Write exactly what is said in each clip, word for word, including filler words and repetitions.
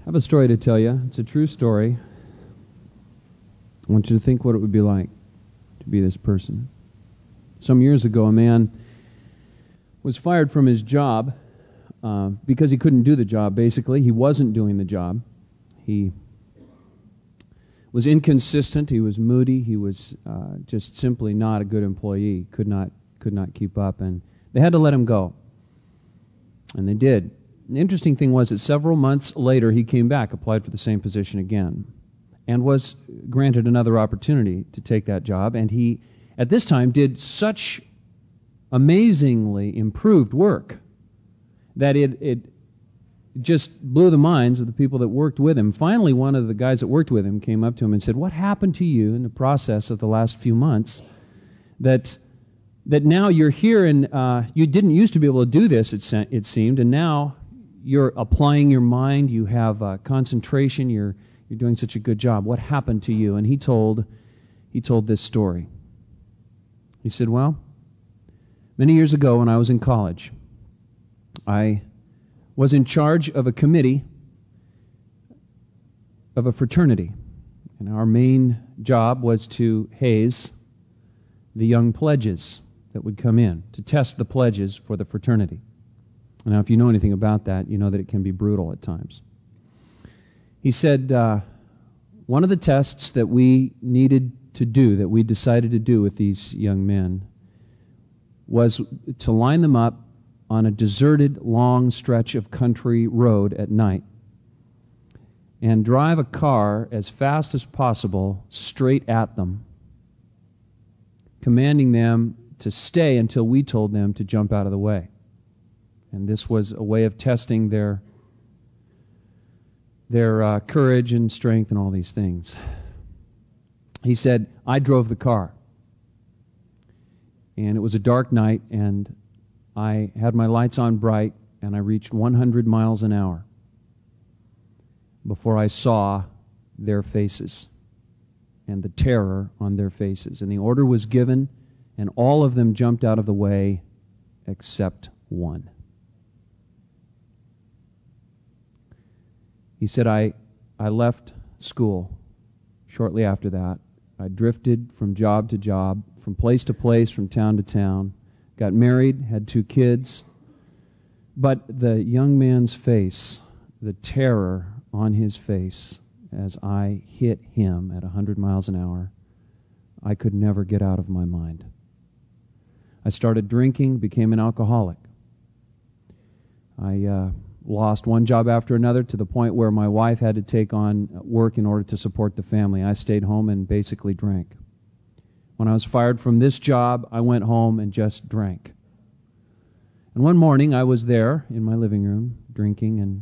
have a story to tell you. It's a true story. I want you to think what it would be like to be this person. Some years ago, a man was fired from his job uh, because he couldn't do the job, basically. He wasn't doing the job. He was inconsistent. He was moody. He was uh, just simply not a good employee. Could not, could not keep up. And they had to let him go. And they did. The interesting thing was that several months later, he came back, applied for the same position again, and was granted another opportunity to take that job. And he, at this time, did such amazingly improved work that it, it just blew the minds of the people that worked with him. Finally, one of the guys that worked with him came up to him and said, "What happened to you in the process of the last few months that that now you're here and uh, you didn't used to be able to do this, it, se- it seemed, and now you're applying your mind, you have uh, concentration, you're you're doing such a good job. What happened to you?" And he told he told this story. He said, "Well, many years ago when I was in college, I was in charge of a committee of a fraternity. And our main job was to haze the young pledges that would come in, to test the pledges for the fraternity. Now, if you know anything about that, you know that it can be brutal at times." He said, uh, one of the tests that we needed to do, that we decided to do with these young men, was to line them up on a deserted, long stretch of country road at night and drive a car as fast as possible straight at them, commanding them to stay until we told them to jump out of the way. And this was a way of testing their their uh, courage and strength and all these things. He said, I drove the car. And it was a dark night, and I had my lights on bright, and I reached one hundred miles an hour before I saw their faces and the terror on their faces. And the order was given, and all of them jumped out of the way except one. He said, I, I left school shortly after that. I drifted from job to job, from place to place, from town to town, got married, had two kids. But the young man's face, the terror on his face as I hit him at one hundred miles an hour, I could never get out of my mind. I started drinking, became an alcoholic. I uh, lost one job after another to the point where my wife had to take on work in order to support the family. I stayed home and basically drank. When I was fired from this job, I went home and just drank. And one morning I was there in my living room drinking, and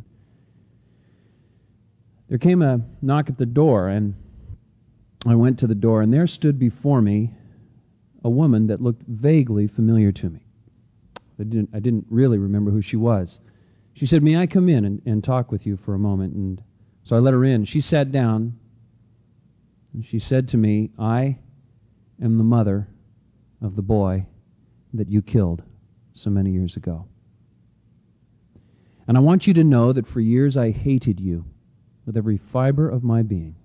there came a knock at the door, and I went to the door, and there stood before me a woman that looked vaguely familiar to me. I didn't, I didn't really remember who she was. She said, "May I come in and, and talk with you for a moment?" And so I let her in. She sat down, and she said to me, "I am the mother of the boy that you killed so many years ago. And I want you to know that for years I hated you with every fiber of my being.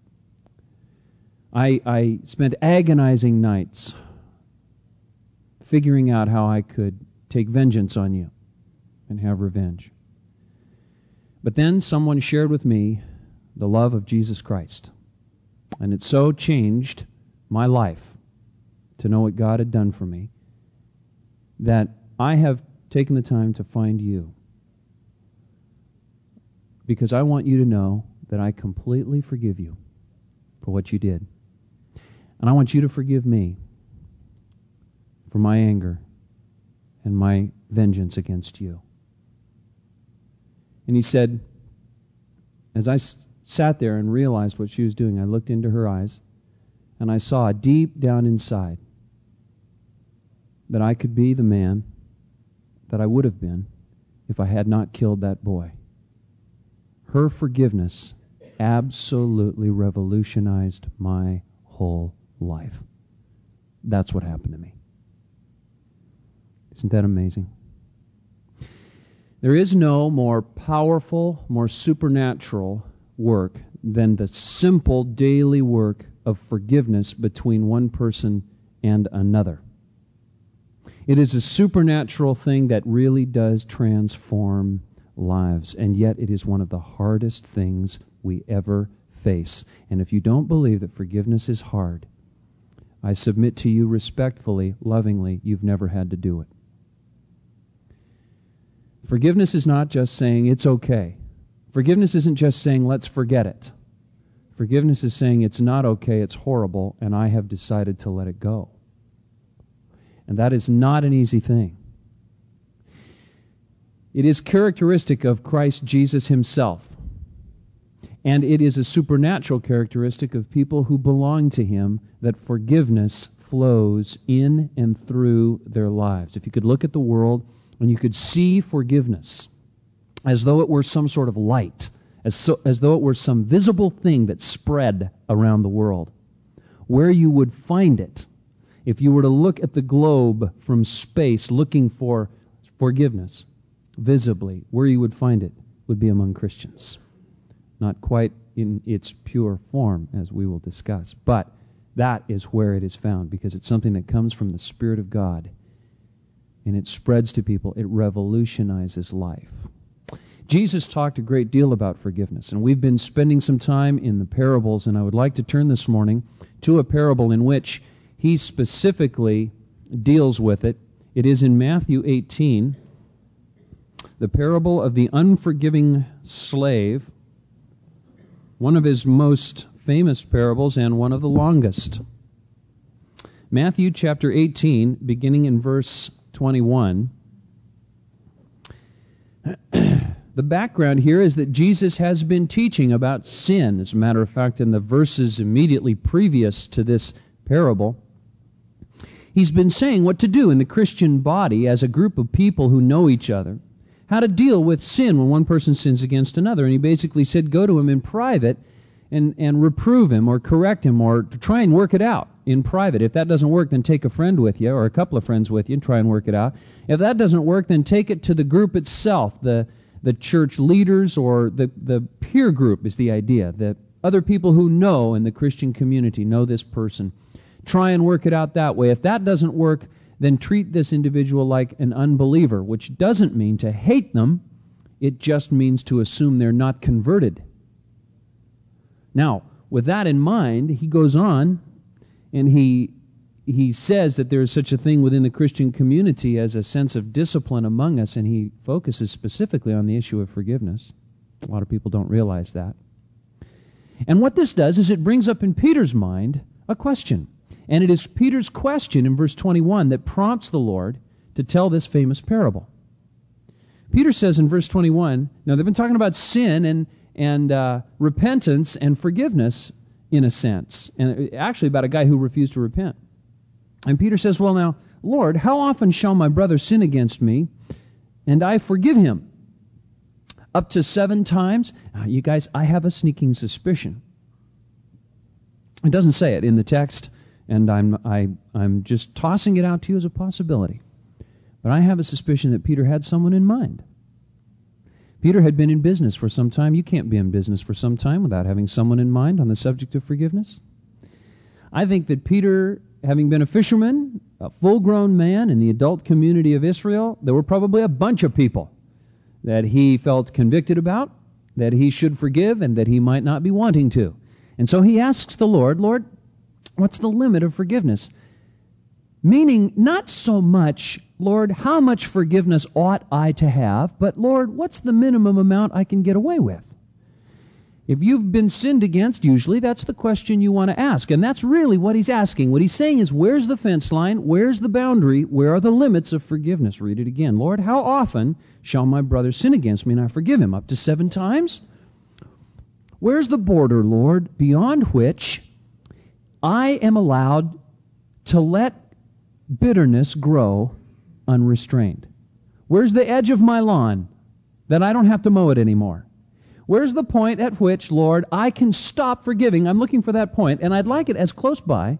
I, I spent agonizing nights figuring out how I could take vengeance on you and have revenge. But then someone shared with me the love of Jesus Christ, and it so changed my life to know what God had done for me that I have taken the time to find you, because I want you to know that I completely forgive you for what you did. And I want you to forgive me for my anger and my vengeance against you." And he said, as I s- sat there and realized what she was doing, I looked into her eyes, and I saw deep down inside that I could be the man that I would have been if I had not killed that boy. Her forgiveness absolutely revolutionized my whole life. That's what happened to me. Isn't that amazing? There is no more powerful, more supernatural work than the simple daily work of forgiveness between one person and another. It is a supernatural thing that really does transform lives, and yet it is one of the hardest things we ever face. And if you don't believe that forgiveness is hard, I submit to you respectfully, lovingly, you've never had to do it. Forgiveness is not just saying it's okay. Forgiveness isn't just saying let's forget it. Forgiveness is saying it's not okay, it's horrible, and I have decided to let it go. And that is not an easy thing. It is characteristic of Christ Jesus himself. And it is a supernatural characteristic of people who belong to him that forgiveness flows in and through their lives. If you could look at the world and you could see forgiveness as though it were some sort of light, as, so, as though it were some visible thing that spread around the world, where you would find it, if you were to look at the globe from space looking for forgiveness, visibly, where you would find it would be among Christians. Not quite in its pure form, as we will discuss, but that is where it is found, because it's something that comes from the Spirit of God, and it spreads to people. It revolutionizes life. Jesus talked a great deal about forgiveness, and we've been spending some time in the parables, and I would like to turn this morning to a parable in which he specifically deals with it. It is in Matthew eighteen, the parable of the unforgiving slave, one of his most famous parables and one of the longest. Matthew chapter eighteen, beginning in verse twenty-one. The background here is that Jesus has been teaching about sin. As a matter of fact, in the verses immediately previous to this parable, he's been saying what to do in the Christian body as a group of people who know each other, how to deal with sin when one person sins against another. And he basically said, go to him in private and, and reprove him or correct him or to try and work it out in private. If that doesn't work, then take a friend with you or a couple of friends with you and try and work it out. If that doesn't work, then take it to the group itself, the the church leaders or the, the peer group is the idea, that other people who know in the Christian community know this person. Try and work it out that way. If that doesn't work, then treat this individual like an unbeliever, which doesn't mean to hate them. It just means to assume they're not converted. Now, with that in mind, he goes on and he he says that there is such a thing within the Christian community as a sense of discipline among us, and he focuses specifically on the issue of forgiveness. A lot of people don't realize that. And what this does is it brings up in Peter's mind a question. And it is Peter's question in verse twenty-one that prompts the Lord to tell this famous parable. Peter says in verse twenty-one, now they've been talking about sin and, and uh, repentance and forgiveness in a sense, and actually about a guy who refused to repent. And Peter says, well now, Lord, how often shall my brother sin against me, and I forgive him? Up to seven times? Now, you guys, I have a sneaking suspicion. It doesn't say it in the text, and I'm, I, I'm just tossing it out to you as a possibility. But I have a suspicion that Peter had someone in mind. Peter had been in business for some time. You can't be in business for some time without having someone in mind on the subject of forgiveness. I think that Peter, having been a fisherman, a full-grown man in the adult community of Israel, there were probably a bunch of people that he felt convicted about, that he should forgive, and that he might not be wanting to. And so he asks the Lord, Lord, what's the limit of forgiveness? Meaning, not so much, Lord, how much forgiveness ought I to have, but Lord, what's the minimum amount I can get away with? If you've been sinned against, usually that's the question you want to ask. And that's really what he's asking. What he's saying is, where's the fence line? Where's the boundary? Where are the limits of forgiveness? Read it again. Lord, how often shall my brother sin against me and I forgive him? Up to seven times? Where's the border, Lord, beyond which I am allowed to let bitterness grow unrestrained? Where's the edge of my lawn that I don't have to mow it anymore? Where's the point at which, Lord, I can stop forgiving? I'm looking for that point, and I'd like it as close by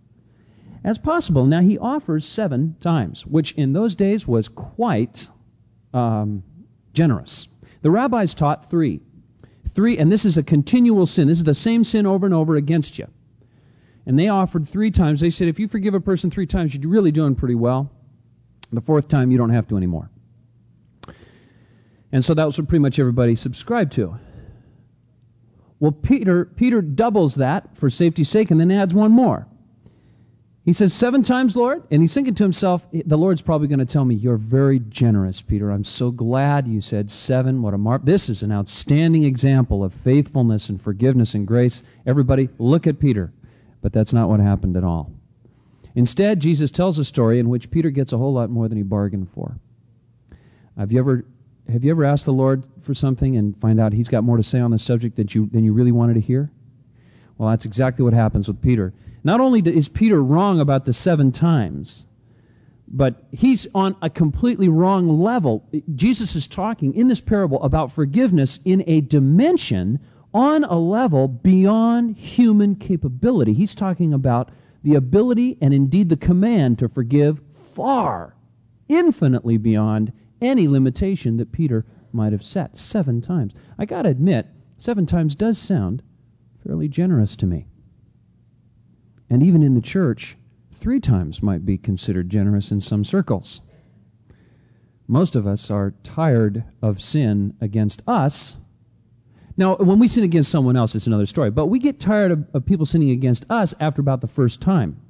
as possible. Now, he offers seven times, which in those days was quite um, Generous. The rabbis taught three. Three, and this is a continual sin. This is the same sin over and over against you. And they offered three times. They said, if you forgive a person three times, you're really doing pretty well. The fourth time, you don't have to anymore. And so that was what pretty much everybody subscribed to. Well, Peter, Peter doubles that for safety's sake and then adds one more. He says, seven times, Lord? And he's thinking to himself, the Lord's probably going to tell me, you're very generous, Peter. I'm so glad you said seven. What a mar- This is an outstanding example of faithfulness and forgiveness and grace. Everybody, look at Peter. But that's not what happened at all. Instead, Jesus tells a story in which Peter gets a whole lot more than he bargained for. Have you ever, have you ever asked the Lord for something and find out He's got more to say on the subject that you, than you really wanted to hear? Well, that's exactly what happens with Peter. Not only is Peter wrong about the seven times, but he's on a completely wrong level. Jesus is talking in this parable about forgiveness in a dimension on a level beyond human capability. He's talking about the ability and indeed the command to forgive far, infinitely beyond any limitation that Peter might have set. Seven times. I got to admit, seven times does sound fairly generous to me. And even in the church, three times might be considered generous in some circles. Most of us are tired of sin against us. Now, when we sin against someone else, it's another story. But we get tired of, of people sinning against us after about the first time.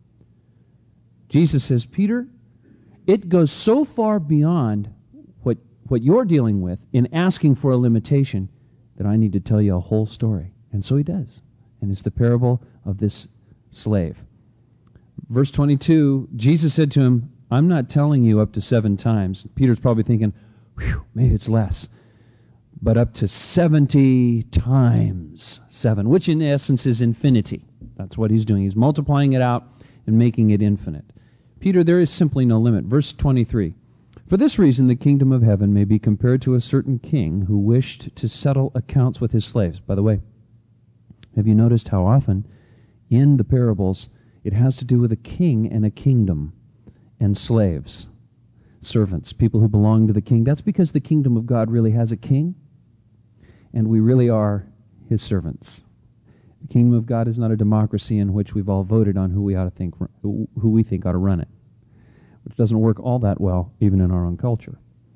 Jesus says, Peter, it goes so far beyond what, what you're dealing with in asking for a limitation that I need to tell you a whole story. And so he does. And it's the parable of this slave. Verse twenty-two, Jesus said to him, I'm not telling you up to seven times. Peter's probably thinking, whew, maybe it's less. But up to seventy times seven, which in essence is infinity. That's what he's doing. He's multiplying it out and making it infinite. Peter, there is simply no limit. Verse twenty-three, for this reason the kingdom of heaven may be compared to a certain king who wished to settle accounts with his slaves. By the way, have you noticed how often in the parables it has to do with a king and a kingdom and slaves, servants, people who belong to the king? That's because the kingdom of God really has a king, and we really are his servants. The kingdom of God is not a democracy in which we've all voted on who we ought to think, who we think ought to run it, which doesn't work all that well even in our own culture.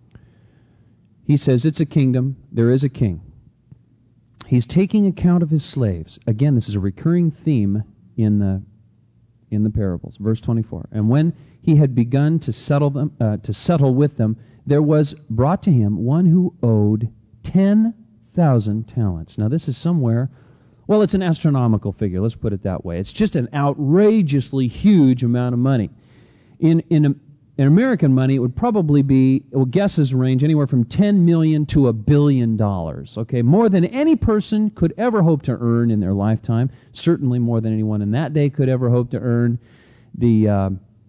He says it's a kingdom, there is a king. He's taking account of his slaves. Again, this is a recurring theme in the in the parables. Verse twenty-four. And when he had begun to settle them, uh, to settle with them, there was brought to him one who owed ten thousand talents. Now, this is somewhere. Well, it's an astronomical figure. Let's put it that way. It's just an outrageously huge amount of money. In in in American money, it would probably be, well, guesses range anywhere from ten million to a billion dollars. Okay, more than any person could ever hope to earn in their lifetime. Certainly more than anyone in that day could ever hope to earn. The uh,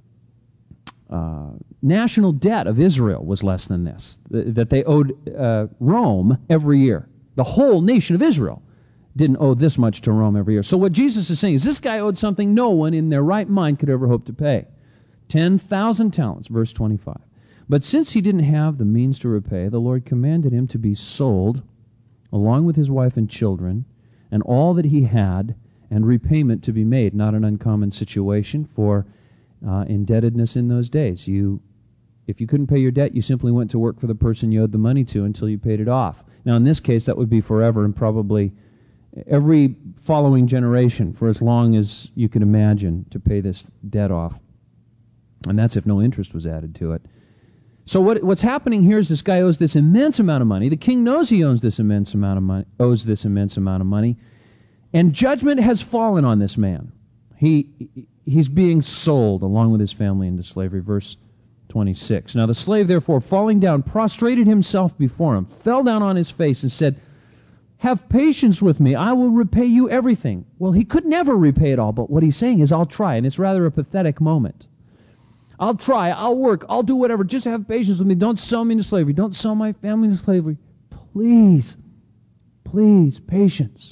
uh, national debt of Israel was less than this, th- that they owed uh, Rome every year. The whole nation of Israel didn't owe this much to Rome every year. So what Jesus is saying is this guy owed something no one in their right mind could ever hope to pay. ten thousand talents, verse twenty-five. But since he didn't have the means to repay, the Lord commanded him to be sold, along with his wife and children, and all that he had, and repayment to be made. Not an uncommon situation for uh, indebtedness in those days. You, if you couldn't pay your debt, you simply went to work for the person you owed the money to until you paid it off. Now, in this case, that would be forever and probably every following generation for as long as you can imagine to pay this debt off. And that's if no interest was added to it. So what, what's happening here is this guy owes this immense amount of money. The king knows he owes this immense amount of money, owes this immense amount of money, and judgment has fallen on this man. He he's being sold along with his family into slavery. Verse twenty-six. Now the slave, therefore, falling down, prostrated himself before him, fell down on his face, and said, "Have patience with me, I will repay you everything." Well, he could never repay it all, but what he's saying is, "I'll try," and it's rather a pathetic moment. I'll try, I'll work, I'll do whatever. Just have patience with me. Don't sell me into slavery. Don't sell my family into slavery. Please, please, patience.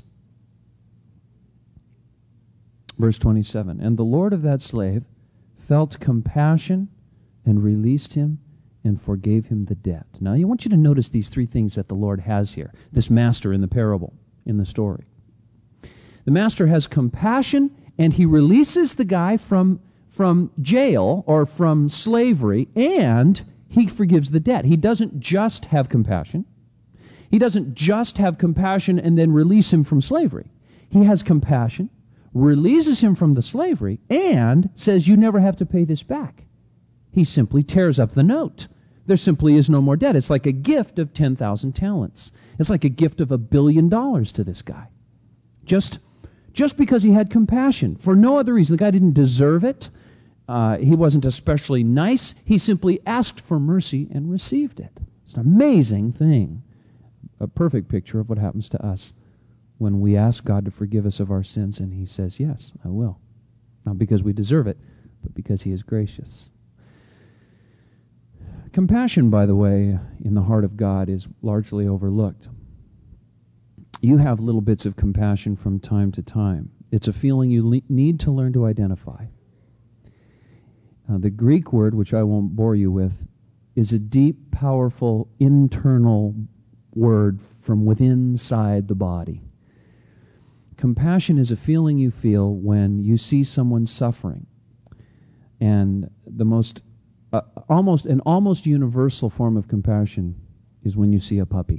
Verse twenty-seven. And the Lord of that slave felt compassion and released him and forgave him the debt. Now, I want you to notice these three things that the Lord has here, this master in the parable, in the story. The master has compassion, and he releases the guy from, from jail or from slavery, and he forgives the debt. He doesn't just have compassion. He doesn't just have compassion and then release him from slavery. He has compassion, releases him from the slavery, and says, you never have to pay this back. He simply tears up the note. There simply is no more debt. It's like a gift of ten thousand talents. It's like a gift of a billion dollars to this guy. Just, just because he had compassion. For no other reason. The guy didn't deserve it. Uh, he wasn't especially nice. He simply asked for mercy and received it. It's an amazing thing. A perfect picture of what happens to us when we ask God to forgive us of our sins, and he says, yes, I will. Not because we deserve it, but because he is gracious. Compassion, by the way, in the heart of God is largely overlooked. You have little bits of compassion from time to time. It's a feeling you le- need to learn to identify. Uh, the Greek word, which I won't bore you with, is a deep, powerful, internal word from within inside the body. Compassion is a feeling you feel when you see someone suffering. And the most Uh, almost an almost universal form of compassion is when you see a puppy.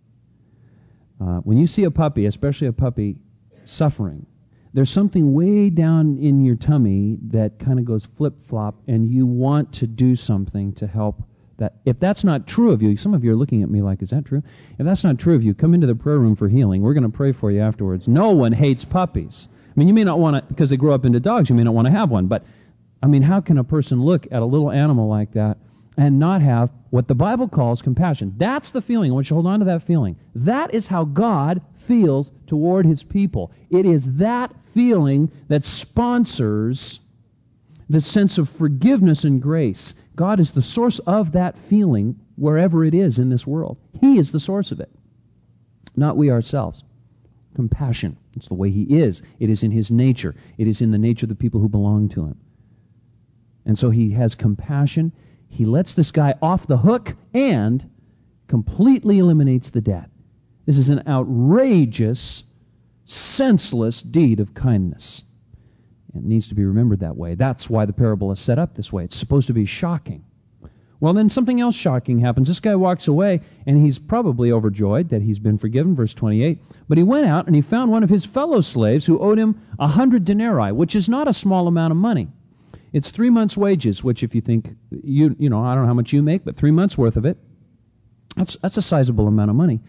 Uh, when you see a puppy, especially a puppy suffering, there's something way down in your tummy that kind of goes flip-flop, and you want to do something to help that. If that's not true of you, some of you are looking at me like, is that true? If that's not true of you, come into the prayer room for healing. We're going to pray for you afterwards. No one hates puppies. I mean, you may not want to, because they grow up into dogs, you may not want to have one, but I mean, how can a person look at a little animal like that and not have what the Bible calls compassion? That's the feeling. I want you to hold on to that feeling. That is how God feels toward his people. It is that feeling that sponsors the sense of forgiveness and grace. God is the source of that feeling wherever it is in this world. He is the source of it, not we ourselves. Compassion. It's the way he is. It is in his nature. It is in the nature of the people who belong to him. And so he has compassion. He lets this guy off the hook and completely eliminates the debt. This is an outrageous, senseless deed of kindness. It needs to be remembered that way. That's why the parable is set up this way. It's supposed to be shocking. Well, then something else shocking happens. This guy walks away, and he's probably overjoyed that he's been forgiven, verse twenty-eight. But he went out, and he found one of his fellow slaves who owed him a hundred denarii, which is not a small amount of money. It's three months' wages, which if you think, you you know, I don't know how much you make, but three months' worth of it, that's that's a sizable amount of money.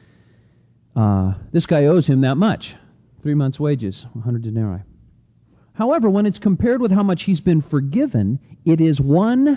Uh, this guy owes him that much. Three months' wages, a hundred denarii. However, when it's compared with how much he's been forgiven, it is one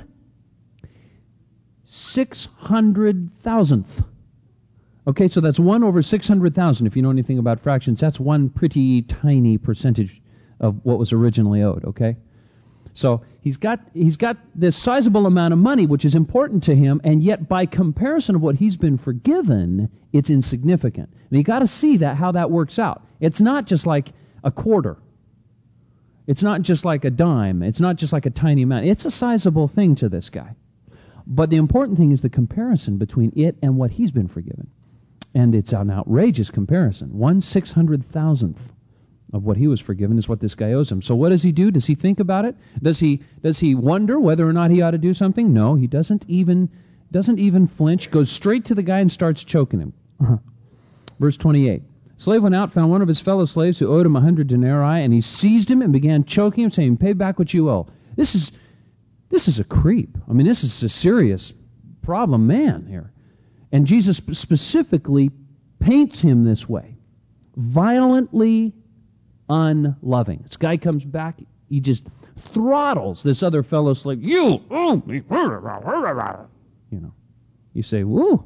six hundred thousandth. Okay, so that's one over six hundred thousand. If you know anything about fractions, that's one pretty tiny percentage of what was originally owed, okay? So he's got he's got this sizable amount of money, which is important to him, and yet by comparison of what he's been forgiven, it's insignificant. And you got to see that how that works out. It's not just like a quarter. It's not just like a dime. It's not just like a tiny amount. It's a sizable thing to this guy. But the important thing is the comparison between it and what he's been forgiven. And it's an outrageous comparison. One six hundred thousandth of what he was forgiven is what this guy owes him. So what does he do? Does he think about it? Does he does he wonder whether or not he ought to do something? No, he doesn't even doesn't even flinch. Goes straight to the guy and starts choking him. Uh-huh. Verse twenty-eight. Slave went out, found one of his fellow slaves who owed him a hundred denarii, and he seized him and began choking him, saying, "Pay back what you owe." This is this is a creep. I mean, this is a serious problem man here. And Jesus specifically paints him this way. Violently unloving. This guy comes back, he just throttles this other fellow slave. You owe me. You know, you say, woo.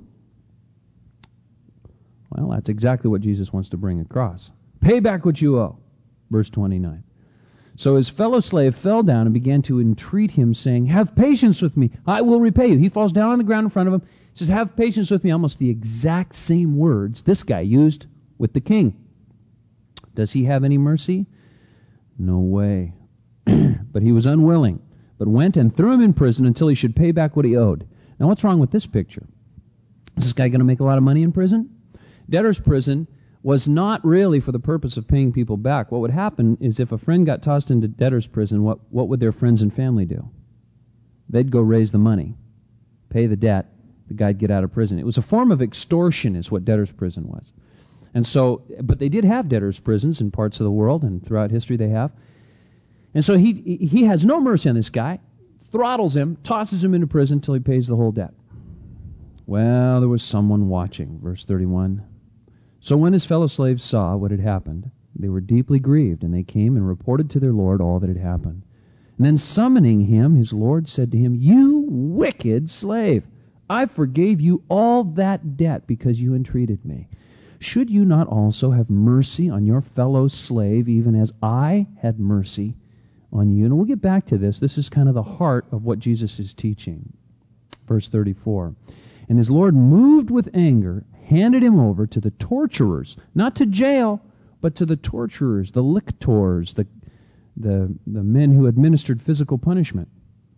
Well, that's exactly what Jesus wants to bring across. Pay back what you owe. Verse twenty-nine. So his fellow slave fell down and began to entreat him, saying, "Have patience with me, I will repay you." He falls down on the ground in front of him. He says, "Have patience with me." Almost the exact same words this guy used with the king. Does he have any mercy? No way. But he was unwilling, but went and threw him in prison until he should pay back what he owed. Now, what's wrong with this picture? Is this guy going to make a lot of money in prison? Debtor's prison was not really for the purpose of paying people back. What would happen is if a friend got tossed into debtor's prison, what, what would their friends and family do? They'd go raise the money, pay the debt, the guy'd get out of prison. It was a form of extortion is what debtor's prison was. And so, but they did have debtor's prisons in parts of the world, and throughout history they have. And so he he has no mercy on this guy, throttles him, tosses him into prison until he pays the whole debt. Well, there was someone watching, verse thirty-one. So when his fellow slaves saw what had happened, they were deeply grieved, and they came and reported to their Lord all that had happened. And then summoning him, his Lord said to him, "You wicked slave, I forgave you all that debt because you entreated me. Should you not also have mercy on your fellow slave, even as I had mercy on you?" And we'll get back to this. This is kind of the heart of what Jesus is teaching. Verse thirty-four. And his Lord, moved with anger, handed him over to the torturers, not to jail, but to the torturers, the lictors, the, the, the men who administered physical punishment,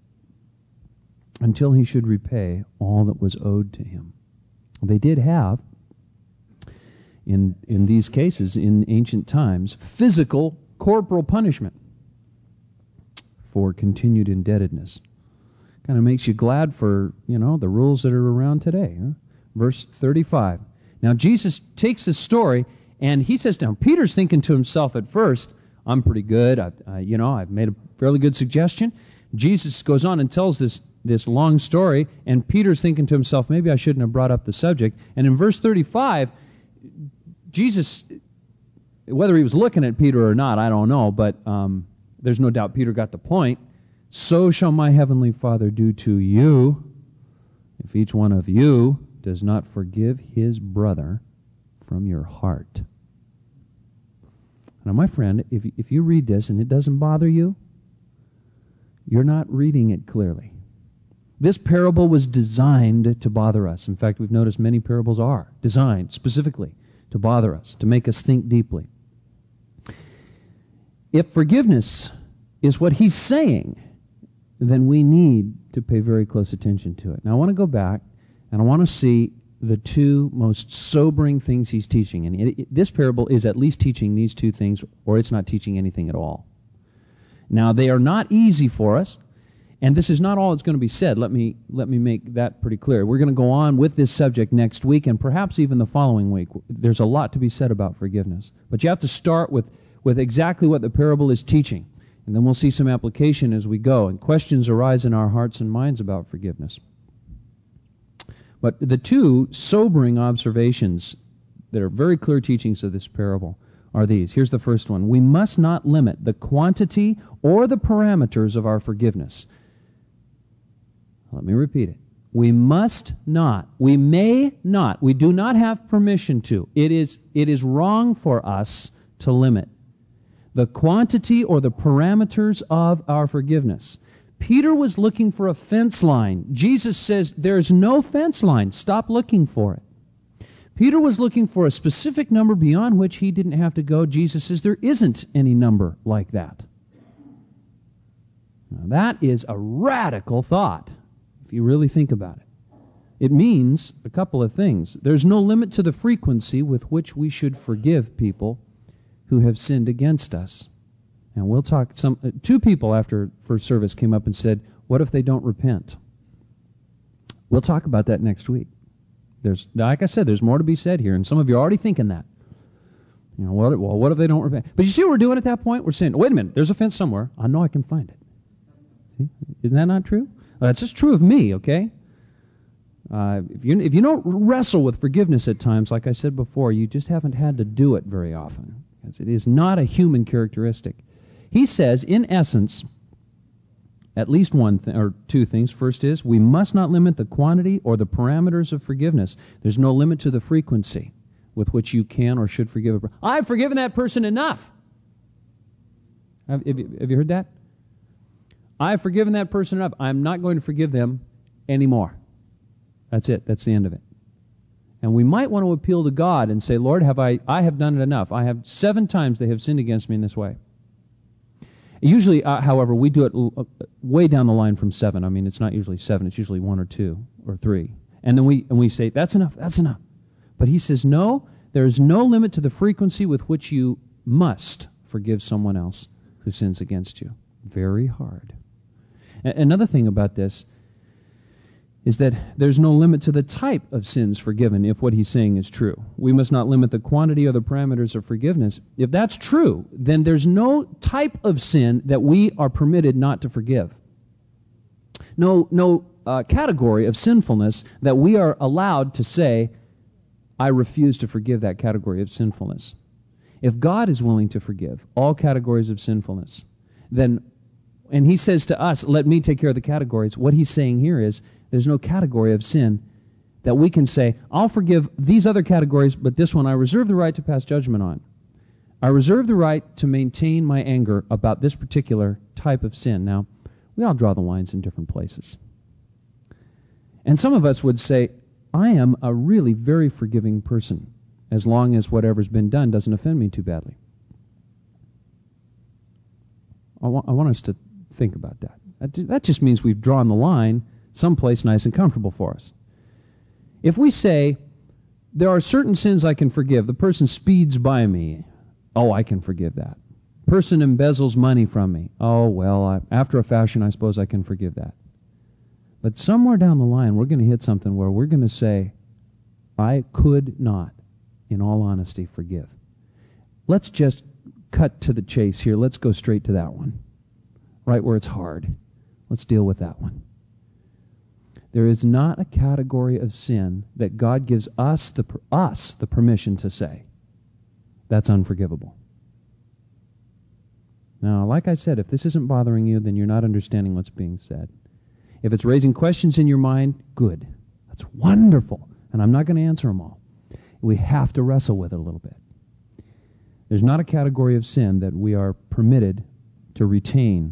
until he should repay all that was owed to him. They did have, in, in these cases, in ancient times, physical, corporal punishment for continued indebtedness. Kind of makes you glad for, you know, the rules that are around today. Huh? Verse thirty-five. Now Jesus takes this story, and he says, now Peter's thinking to himself at first, I'm pretty good, I've, uh, you know, I've made a fairly good suggestion. Jesus goes on and tells this, this long story, and Peter's thinking to himself, maybe I shouldn't have brought up the subject. And in verse thirty-five, Jesus, whether he was looking at Peter or not, I don't know, but um, there's no doubt Peter got the point. So shall my heavenly Father do to you, if each one of you does not forgive his brother from your heart. Now, my friend, if, if you read this and it doesn't bother you, you're not reading it clearly. This parable was designed to bother us. In fact, we've noticed many parables are designed specifically to bother us, to make us think deeply. If forgiveness is what he's saying, then we need to pay very close attention to it. Now, I want to go back, and I want to see the two most sobering things he's teaching. And it, it, this parable is at least teaching these two things, or it's not teaching anything at all. Now, they are not easy for us, and this is not all that's going to be said. Let me, let me make that pretty clear. We're going to go on with this subject next week, and perhaps even the following week. There's a lot to be said about forgiveness. But you have to start with, with exactly what the parable is teaching. And then we'll see some application as we go, and questions arise in our hearts and minds about forgiveness. But the two sobering observations that are very clear teachings of this parable are these. Here's the first one. We must not limit the quantity or the parameters of our forgiveness. Let me repeat it. We must not, we may not, we do not have permission to. It is, it is wrong for us to limit the quantity or the parameters of our forgiveness. Peter was looking for a fence line. Jesus says there's no fence line. Stop looking for it. Peter was looking for a specific number beyond which he didn't have to go. Jesus says there isn't any number like that. Now, that is a radical thought, if you really think about it. It means a couple of things. There's no limit to the frequency with which we should forgive people who have sinned against us. And we'll talk, some uh, two people after first service came up and said, what if they don't repent? We'll talk about that next week. There's, like I said, there's more to be said here, and some of you are already thinking that. You know, what, well, what if they don't repent? But you see what we're doing at that point? We're saying, wait a minute, there's a fence somewhere. I know I can find it. See? Isn't that not true? Well, that's just true of me, okay? Uh, if you if you don't wrestle with forgiveness at times, like I said before, you just haven't had to do it very often, because it is not a human characteristic. He says, in essence, at least one th- or two things. First is, we must not limit the quantity or the parameters of forgiveness. There's no limit to the frequency with which you can or should forgive a person. I've forgiven that person enough. Have, have, you, have you heard that? I've forgiven that person enough. I'm not going to forgive them anymore. That's it. That's the end of it. And we might want to appeal to God and say, Lord, have I, I have done it enough. I have seven times they have sinned against me in this way. Usually, uh, however, we do it l- uh, way down the line from seven. I mean, it's not usually seven. It's usually one or two or three. And then we and we say, that's enough, that's enough. But he says, no, there is no limit to the frequency with which you must forgive someone else who sins against you. Very hard. A- another thing about this is that there's no limit to the type of sins forgiven if what he's saying is true. We must not limit the quantity or the parameters of forgiveness. If that's true, then there's no type of sin that we are permitted not to forgive. No, no uh, category of sinfulness that we are allowed to say, I refuse to forgive that category of sinfulness. If God is willing to forgive all categories of sinfulness, then, and he says to us, let me take care of the categories, what he's saying here is, there's no category of sin that we can say, I'll forgive these other categories, but this one I reserve the right to pass judgment on. I reserve the right to maintain my anger about this particular type of sin. Now, we all draw the lines in different places. And some of us would say, I am a really very forgiving person, as long as whatever's been done doesn't offend me too badly. I want, I want us to think about that. That, that just means we've drawn the line someplace nice and comfortable for us. If we say, there are certain sins I can forgive. The person speeds by me. Oh, I can forgive that. Person embezzles money from me. Oh, well, I, after a fashion, I suppose I can forgive that. But somewhere down the line, we're going to hit something where we're going to say, I could not, in all honesty, forgive. Let's just cut to the chase here. Let's go straight to that one. Right where it's hard. Let's deal with that one. There is not a category of sin that God gives us the us the permission to say, that's unforgivable. Now, like I said, if this isn't bothering you, then you're not understanding what's being said. If it's raising questions in your mind, good. That's wonderful. And I'm not going to answer them all. We have to wrestle with it a little bit. There's not a category of sin that we are permitted to retain.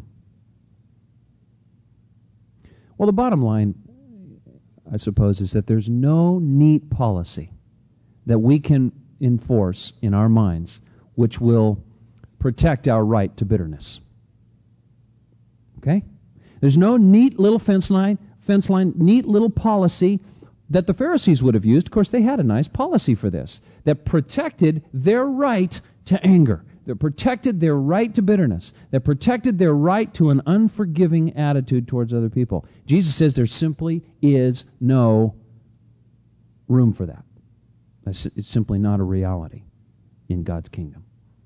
Well, the bottom line, I suppose, is that there's no neat policy that we can enforce in our minds which will protect our right to bitterness. Okay? There's no neat little fence line, fence line, neat little policy that the Pharisees would have used. Of course, they had a nice policy for this that protected their right to anger, that protected their right to bitterness, that protected their right to an unforgiving attitude towards other people. Jesus says there simply is no room for that. It's simply not a reality in God's kingdom.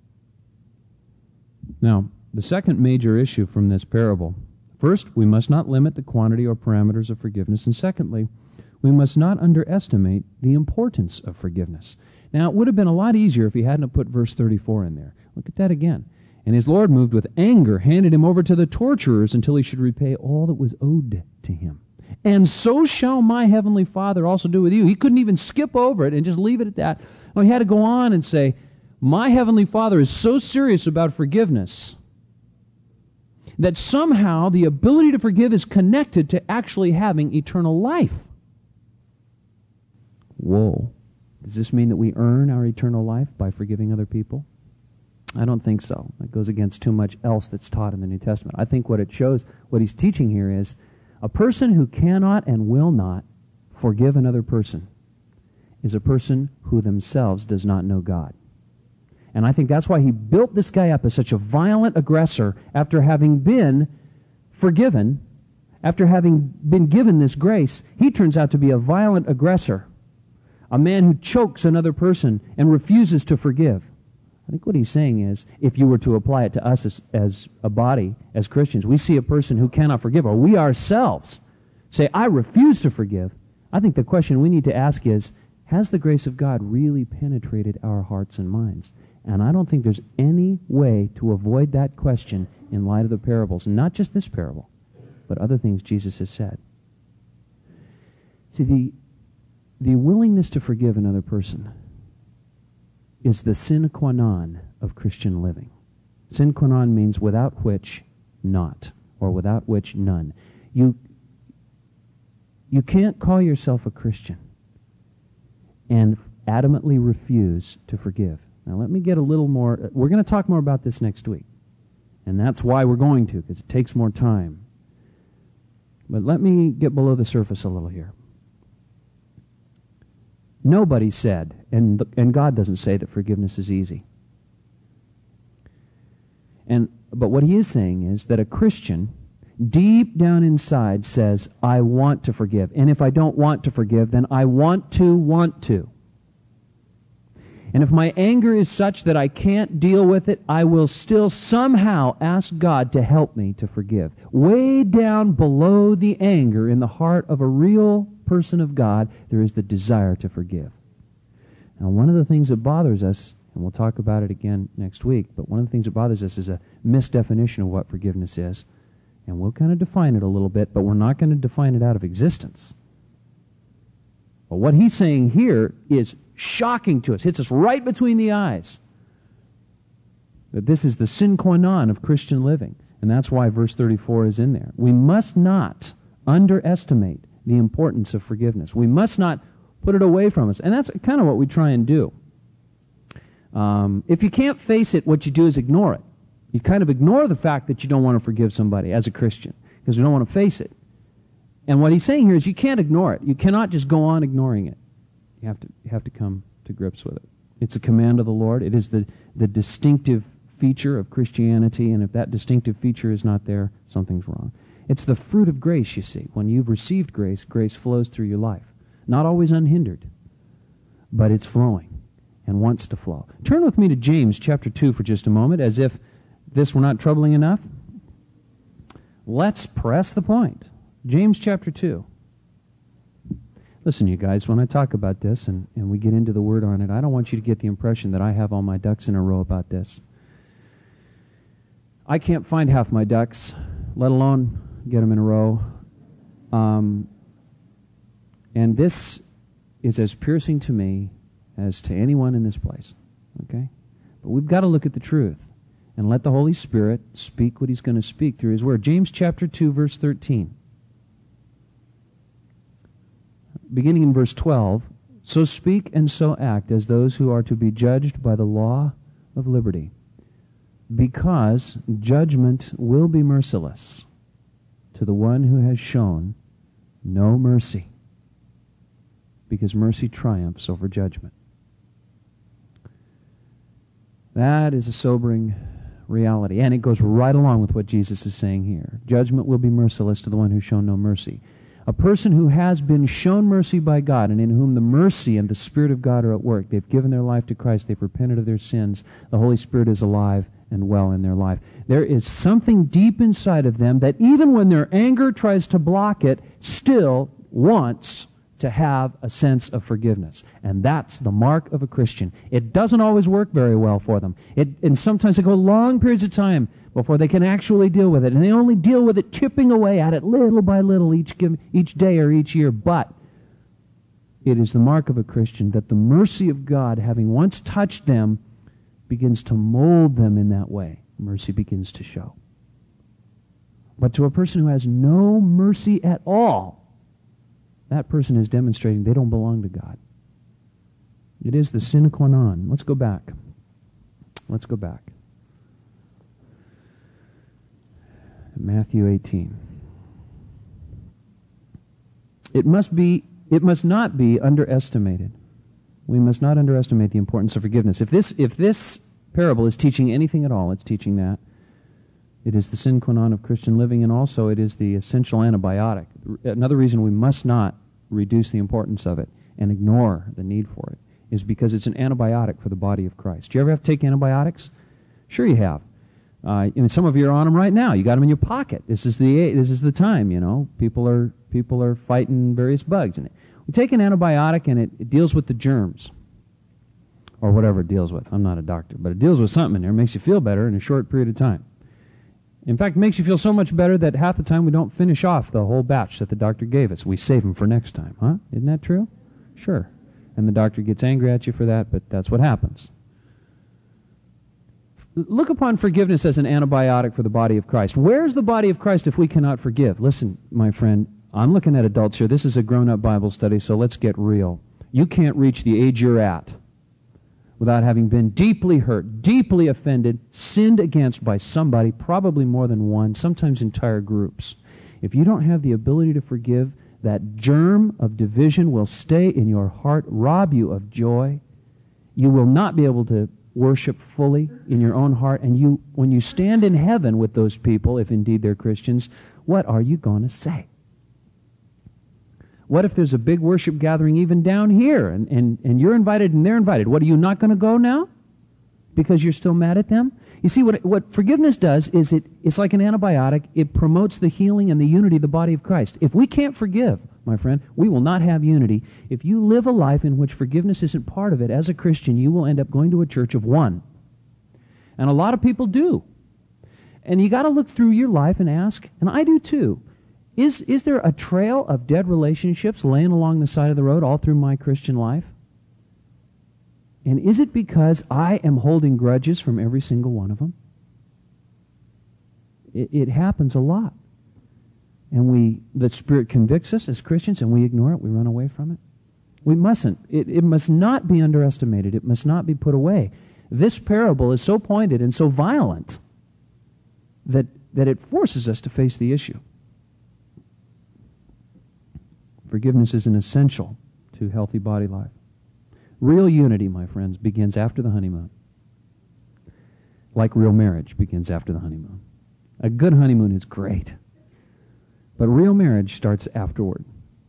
Now, the second major issue from this parable, first, we must not limit the quantity or parameters of forgiveness, and secondly, we must not underestimate the importance of forgiveness. Now, it would have been a lot easier if he hadn't put verse thirty-four in there. Look at that again. And his Lord, moved with anger, handed him over to the torturers until he should repay all that was owed to him. And so shall my heavenly Father also do with you. He couldn't even skip over it and just leave it at that. No, he had to go on and say, my heavenly Father is so serious about forgiveness that somehow the ability to forgive is connected to actually having eternal life. Whoa. Does this mean that we earn our eternal life by forgiving other people? I don't think so. That goes against too much else that's taught in the New Testament. I think what it shows, what he's teaching here is, a person who cannot and will not forgive another person is a person who themselves does not know God. And I think that's why he built this guy up as such a violent aggressor after having been forgiven, after having been given this grace. He turns out to be a violent aggressor, a man who chokes another person and refuses to forgive. I think what he's saying is, if you were to apply it to us as, as a body, as Christians, we see a person who cannot forgive, or we ourselves say, I refuse to forgive. I think the question we need to ask is, has the grace of God really penetrated our hearts and minds? And I don't think there's any way to avoid that question in light of the parables, not just this parable, but other things Jesus has said. See, the, the willingness to forgive another person is the sine qua non of Christian living. Sine qua non means without which not, or without which none. You, you can't call yourself a Christian and adamantly refuse to forgive. Now let me get a little more, we're going to talk more about this next week. And that's why we're going to, because it takes more time. But let me get below the surface a little here. Nobody said, and, and God doesn't say that forgiveness is easy. And but what he is saying is that a Christian, deep down inside, says, I want to forgive. And if I don't want to forgive, then I want to want to. And if my anger is such that I can't deal with it, I will still somehow ask God to help me to forgive. Way down below the anger in the heart of a real person of God, there is the desire to forgive. Now, one of the things that bothers us, and we'll talk about it again next week, but one of the things that bothers us is a misdefinition of what forgiveness is. And we'll kind of define it a little bit, but we're not going to define it out of existence. But what he's saying here is shocking to us, hits us right between the eyes. That this is the sine qua non of Christian living. And that's why verse thirty-four is in there. We must not underestimate the importance of forgiveness. We must not put it away from us. And that's kind of what we try and do. Um, if you can't face it, what you do is ignore it. You kind of ignore the fact that you don't want to forgive somebody as a Christian, because you don't want to face it. And what he's saying here is you can't ignore it. You cannot just go on ignoring it. You have to you have to come to grips with it. It's a command of the Lord. It is the, the distinctive feature of Christianity, and if that distinctive feature is not there, something's wrong. It's the fruit of grace, you see. When you've received grace, grace flows through your life. Not always unhindered, but it's flowing and wants to flow. Turn with me to James chapter two for just a moment, as if this were not troubling enough. Let's press the point. James chapter two. Listen, you guys, when I talk about this and, and we get into the word on it, I don't want you to get the impression that I have all my ducks in a row about this. I can't find half my ducks, let alone get them in a row. Um, and this is as piercing to me as to anyone in this place. Okay? But we've got to look at the truth and let the Holy Spirit speak what he's going to speak through his word. James chapter two, verse thirteen. Beginning in verse twelve, so speak and so act as those who are to be judged by the law of liberty, because judgment will be merciless to the one who has shown no mercy, because mercy triumphs over judgment. That is a sobering reality, and it goes right along with what Jesus is saying here. Judgment will be merciless to the one who's shown no mercy. A person who has been shown mercy by God, and in whom the mercy and the Spirit of God are at work, they've given their life to Christ, they've repented of their sins, the Holy Spirit is alive and well in their life. There is something deep inside of them that even when their anger tries to block it, still wants to have a sense of forgiveness. And that's the mark of a Christian. It doesn't always work very well for them. It, and sometimes they go long periods of time before they can actually deal with it. And they only deal with it chipping away at it little by little each, each day or each year. But it is the mark of a Christian that the mercy of God, having once touched them, begins to mold them in that way. Mercy begins to show. But to a person who has no mercy at all, that person is demonstrating they don't belong to God. It is the sine qua non. Let's go back. Let's go back. Matthew eighteen. It must be, it must not be underestimated. We must not underestimate the importance of forgiveness. If this, if this parable is teaching anything at all, it's teaching that. It is the sine qua non of Christian living, and also it is the essential antibiotic. Another reason we must not reduce the importance of it and ignore the need for it is because it's an antibiotic for the body of Christ. Do you ever have to take antibiotics? Sure you have. Uh, and some of you are on them right now. You got them in your pocket. This is the this is the time. You know, people are people are fighting various bugs in it. We take an antibiotic and it, it deals with the germs, or whatever it deals with. I'm not a doctor, but it deals with something in there. It makes you feel better in a short period of time. In fact, it makes you feel so much better that half the time we don't finish off the whole batch that the doctor gave us. We save them for next time, huh? Isn't that true? Sure. And the doctor gets angry at you for that, but that's what happens. Look upon forgiveness as an antibiotic for the body of Christ. Where's the body of Christ if we cannot forgive? Listen, my friend, I'm looking at adults here. This is a grown-up Bible study, so let's get real. You can't reach the age you're at without having been deeply hurt, deeply offended, sinned against by somebody, probably more than one, sometimes entire groups. If you don't have the ability to forgive, that germ of division will stay in your heart, rob you of joy. You will not be able to worship fully in your own heart. And you, when you stand in heaven with those people, if indeed they're Christians, what are you going to say? What if there's a big worship gathering even down here, and, and, and you're invited and they're invited? What, are you not going to go now because you're still mad at them? You see, what, what forgiveness does is it, it's like an antibiotic. It promotes the healing and the unity of the body of Christ. If we can't forgive, my friend, we will not have unity. If you live a life in which forgiveness isn't part of it, as a Christian, you will end up going to a church of one. And a lot of people do. And you got to look through your life and ask, and I do too, Is, is there a trail of dead relationships laying along the side of the road all through my Christian life? And is it because I am holding grudges from every single one of them? It, it happens a lot. And we, the Spirit convicts us as Christians, and we ignore it, we run away from it. We mustn't. It, it must not be underestimated. It must not be put away. This parable is so pointed and so violent that, that it forces us to face the issue. Forgiveness is an essential to healthy body life. Real unity, my friends, begins after the honeymoon. Like real marriage begins after the honeymoon. A good honeymoon is great. But real marriage starts afterward,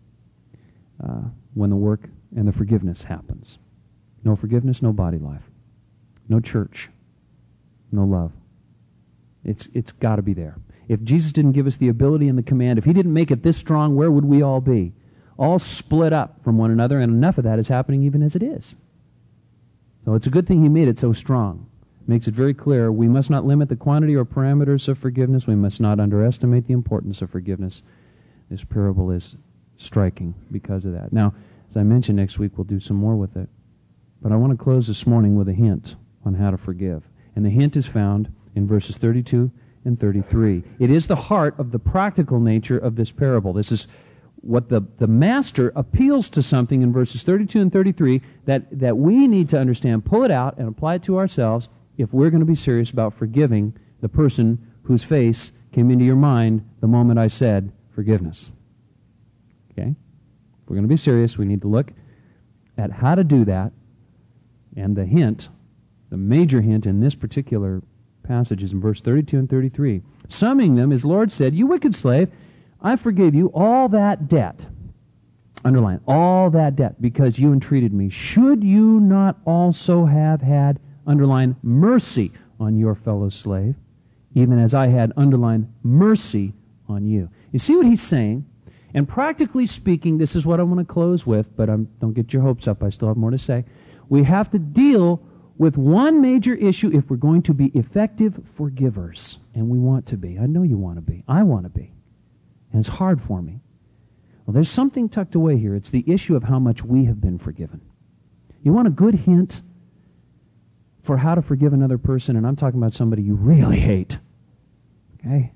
uh, when the work and the forgiveness happens. No forgiveness, no body life. No church. No love. It's It's got to be there. If Jesus didn't give us the ability and the command, if He didn't make it this strong, where would we all be? All split up from one another, and enough of that is happening even as it is. So it's a good thing He made it so strong. Makes it very clear we must not limit the quantity or parameters of forgiveness. We must not underestimate the importance of forgiveness. This parable is striking because of that. Now, as I mentioned, next week we'll do some more with it. But I want to close this morning with a hint on how to forgive. And the hint is found in verses thirty-two and thirty-three. It is the heart of the practical nature of this parable. This is what the, the master appeals to something in verses thirty-two and thirty-three that, that we need to understand, pull it out, and apply it to ourselves if we're going to be serious about forgiving the person whose face came into your mind the moment I said forgiveness. Okay? If we're going to be serious, we need to look at how to do that. And the hint, the major hint in this particular passage is in verse thirty-two and thirty-three. Summing them, his Lord said, "You wicked slave, I forgave you all that debt." Underline, all that debt, because you entreated me. Should you not also have had, underline, mercy on your fellow slave, even as I had, underline, mercy on you? You see what he's saying? And practically speaking, this is what I want to close with, but I'm, don't get your hopes up. I still have more to say. We have to deal with one major issue if we're going to be effective forgivers. And we want to be. I know you want to be. I want to be. And it's hard for me. Well, there's something tucked away here. It's the issue of how much we have been forgiven. You want a good hint for how to forgive another person, and I'm talking about somebody you really hate. Okay?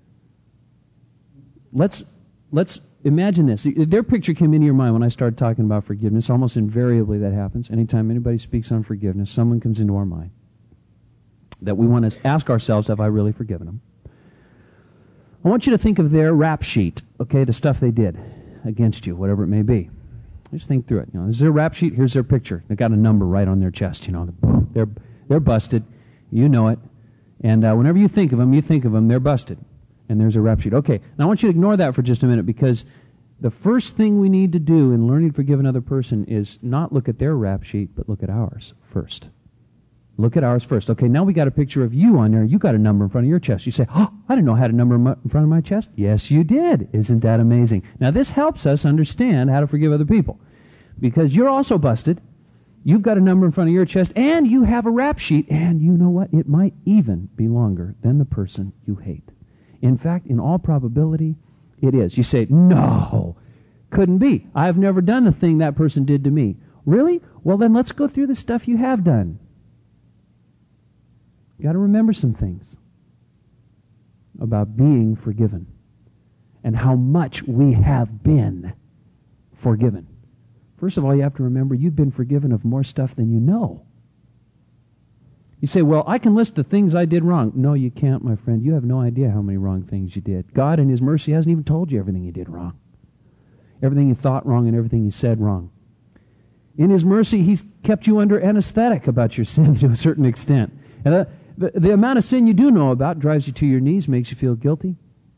Let's let's imagine this. Their picture came into your mind when I started talking about forgiveness. Almost invariably that happens. Anytime anybody speaks on forgiveness, someone comes into our mind that we want to ask ourselves, have I really forgiven them? I want you to think of their rap sheet, okay, the stuff they did against you, whatever it may be. Just think through it. You know, this is their rap sheet. Here's their picture. They got a number right on their chest. You know, boom, they're they're busted. You know it. And uh, whenever you think of them, you think of them. They're busted. And there's a rap sheet. Okay. Now I want you to ignore that for just a minute, because the first thing we need to do in learning to forgive another person is not look at their rap sheet, but look at ours first. Look at ours first. Okay, now we got a picture of you on there. You got a number in front of your chest. You say, "Oh, I didn't know I had a number in front of my chest." Yes, you did. Isn't that amazing? Now, this helps us understand how to forgive other people, because you're also busted. You've got a number in front of your chest, and you have a rap sheet, and you know what? It might even be longer than the person you hate. In fact, in all probability, it is. You say, "No, couldn't be. I've never done the thing that person did to me." Really? Well, then let's go through the stuff you have done. Got to remember some things about being forgiven and how much we have been forgiven. First of all, you have to remember you've been forgiven of more stuff than you know. You say, well, I can list the things I did wrong. No, you can't, my friend. You have no idea how many wrong things you did. God in His mercy hasn't even told you everything you did wrong. Everything you thought wrong and everything you said wrong. In His mercy, He's kept you under anesthetic about your sin to a certain extent. And the, the, the amount of sin you do know about drives you to your knees, makes you feel guilty.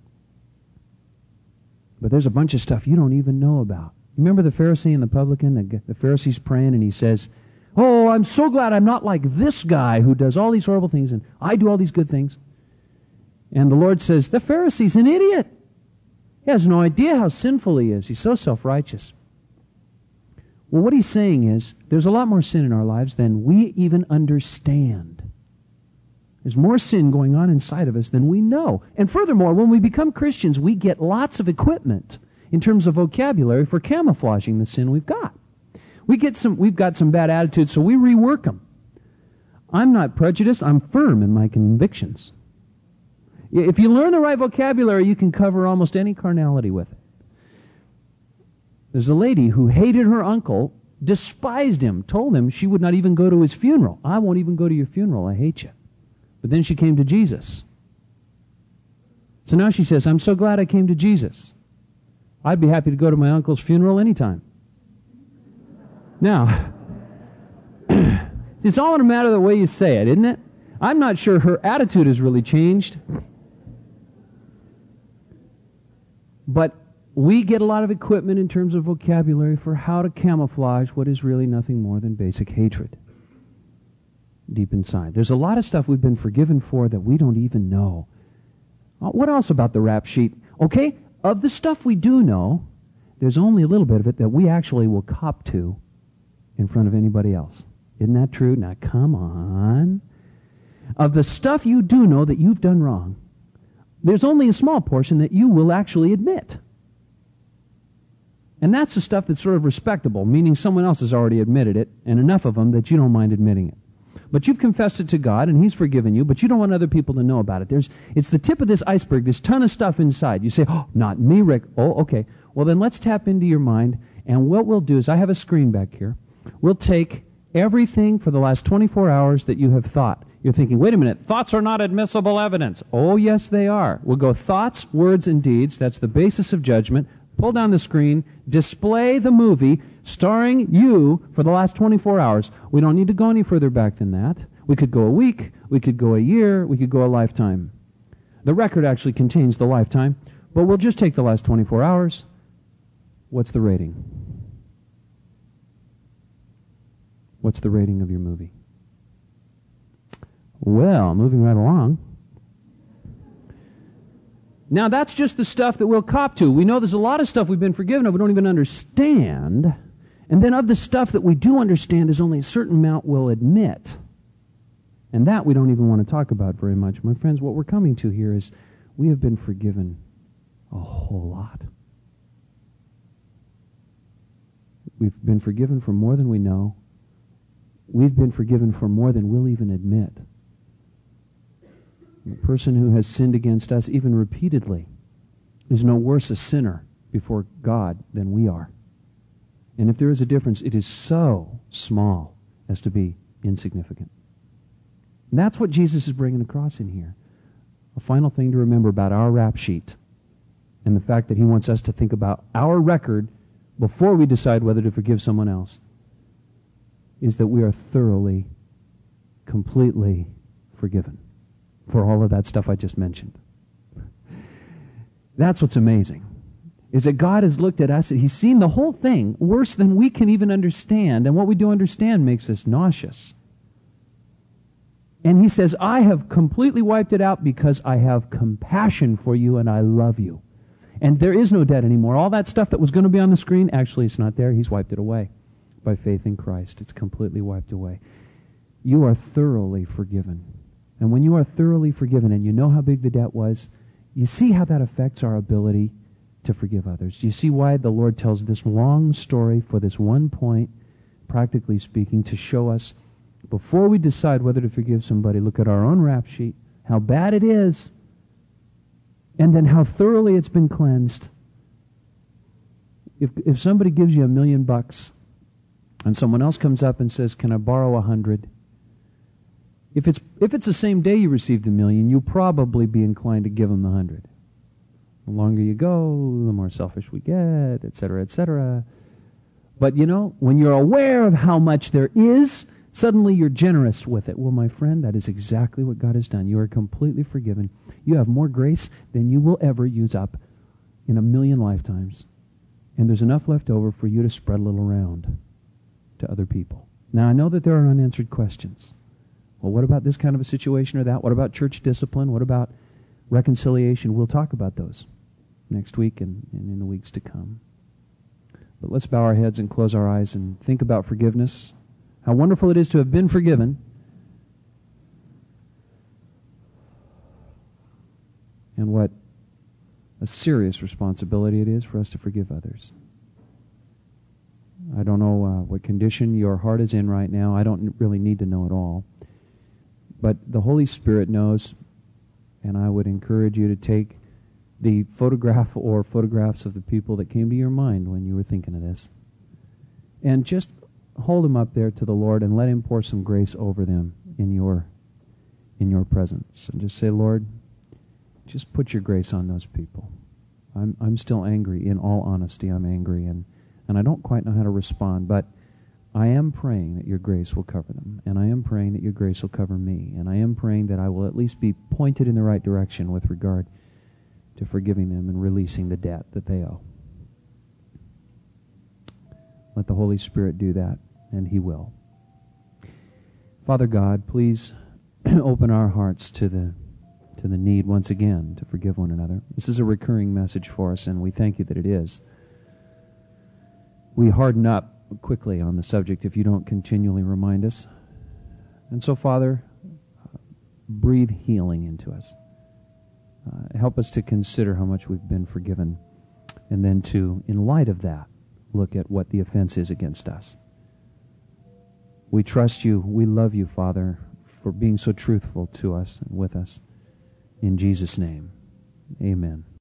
But there's a bunch of stuff you don't even know about. Remember the Pharisee and the publican? The, the Pharisee's praying and he says, oh, I'm so glad I'm not like this guy who does all these horrible things and I do all these good things. And the Lord says, the Pharisee's an idiot. He has no idea how sinful he is. He's so self-righteous. Well, what he's saying is, there's a lot more sin in our lives than we even understand. There's more sin going on inside of us than we know. And furthermore, when we become Christians, we get lots of equipment in terms of vocabulary for camouflaging the sin we've got. We get some, we've got some bad attitudes, so we rework them. I'm not prejudiced. I'm firm in my convictions. If you learn the right vocabulary, you can cover almost any carnality with it. There's a lady who hated her uncle, despised him, told him she would not even go to his funeral. I won't even go to your funeral. I hate you. But then she came to Jesus. So now she says, I'm so glad I came to Jesus. I'd be happy to go to my uncle's funeral anytime. Now, it's all in a matter of the way you say it, isn't it? I'm not sure her attitude has really changed. But we get a lot of equipment in terms of vocabulary for how to camouflage what is really nothing more than basic hatred deep inside. There's a lot of stuff we've been forgiven for that we don't even know. What else about the rap sheet? Okay, of the stuff we do know, there's only a little bit of it that we actually will cop to in front of anybody else. Isn't that true? Now, come on. Of the stuff you do know that you've done wrong, there's only a small portion that you will actually admit. And that's the stuff that's sort of respectable, meaning someone else has already admitted it, and enough of them that you don't mind admitting it. But you've confessed it to God, and He's forgiven you, but you don't want other people to know about it. There's, it's the tip of this iceberg, this ton of stuff inside. You say, oh, not me, Rick. Oh, okay. Well, then let's tap into your mind, and what we'll do is, I have a screen back here. We'll take everything for the last twenty-four hours that you have thought. You're thinking, wait a minute, thoughts are not admissible evidence. Oh, yes, they are. We'll go thoughts, words, and deeds. That's the basis of judgment. Pull down the screen, display the movie starring you for the last twenty-four hours. We don't need to go any further back than that. We could go a week, we could go a year, we could go a lifetime. The record actually contains the lifetime, but we'll just take the last twenty-four hours. What's the rating? What's the rating of your movie? Well, moving right along. Now, that's just the stuff that we'll cop to. We know there's a lot of stuff we've been forgiven of we don't even understand. And then of the stuff that we do understand, there's only a certain amount we'll admit. And that we don't even want to talk about very much. My friends, what we're coming to here is we have been forgiven a whole lot. We've been forgiven for more than we know. We've been forgiven for more than we'll even admit. The person who has sinned against us, even repeatedly, is no worse a sinner before God than we are. And if there is a difference, it is so small as to be insignificant. And that's what Jesus is bringing across in here. A final thing to remember about our rap sheet and the fact that He wants us to think about our record before we decide whether to forgive someone else is that we are thoroughly, completely forgiven for all of that stuff I just mentioned. That's what's amazing, is that God has looked at us, and He's seen the whole thing worse than we can even understand, and what we do understand makes us nauseous. And He says, I have completely wiped it out because I have compassion for you and I love you. And there is no debt anymore. All that stuff that was going to be on the screen, actually it's not there. He's wiped it away by faith in Christ. It's completely wiped away. You are thoroughly forgiven. And when you are thoroughly forgiven and you know how big the debt was, you see how that affects our ability to forgive others. You see why the Lord tells this long story for this one point, practically speaking, to show us before we decide whether to forgive somebody, look at our own rap sheet, how bad it is, and then how thoroughly it's been cleansed. If, if somebody gives you a million bucks and someone else comes up and says, can I borrow a hundred? If it's if it's the same day you received a million, you'll probably be inclined to give them the hundred. The longer you go, the more selfish we get, et cetera, et cetera. But you know, when you're aware of how much there is, suddenly you're generous with it. Well, my friend, that is exactly what God has done. You are completely forgiven. You have more grace than you will ever use up in a million lifetimes. And there's enough left over for you to spread a little around to other people. Now, I know that there are unanswered questions. Well, what about this kind of a situation or that? What about church discipline? What about reconciliation? We'll talk about those next week and, and in the weeks to come. But let's bow our heads and close our eyes and think about forgiveness. How wonderful it is to have been forgiven. And what a serious responsibility it is for us to forgive others. I don't know uh, what condition your heart is in right now. I don't really need to know it all. But the Holy Spirit knows, and I would encourage you to take the photograph or photographs of the people that came to your mind when you were thinking of this, and just hold them up there to the Lord and let Him pour some grace over them in your in your presence. And just say, Lord, just put your grace on those people. I'm I'm still angry. In all honesty, I'm angry, and, and I don't quite know how to respond, but I am praying that your grace will cover them, and I am praying that your grace will cover me, and I am praying that I will at least be pointed in the right direction with regard to forgiving them and releasing the debt that they owe. Let the Holy Spirit do that, and He will. Father God, please open our hearts to the to the need once again to forgive one another. This is a recurring message for us, and we thank you that it is. We harden up quickly on the subject if you don't continually remind us. And so, Father, breathe healing into us. Uh, help us to consider how much we've been forgiven, and then to, in light of that, look at what the offense is against us. We trust you. We love you, Father, for being so truthful to us and with us. In Jesus' name, amen.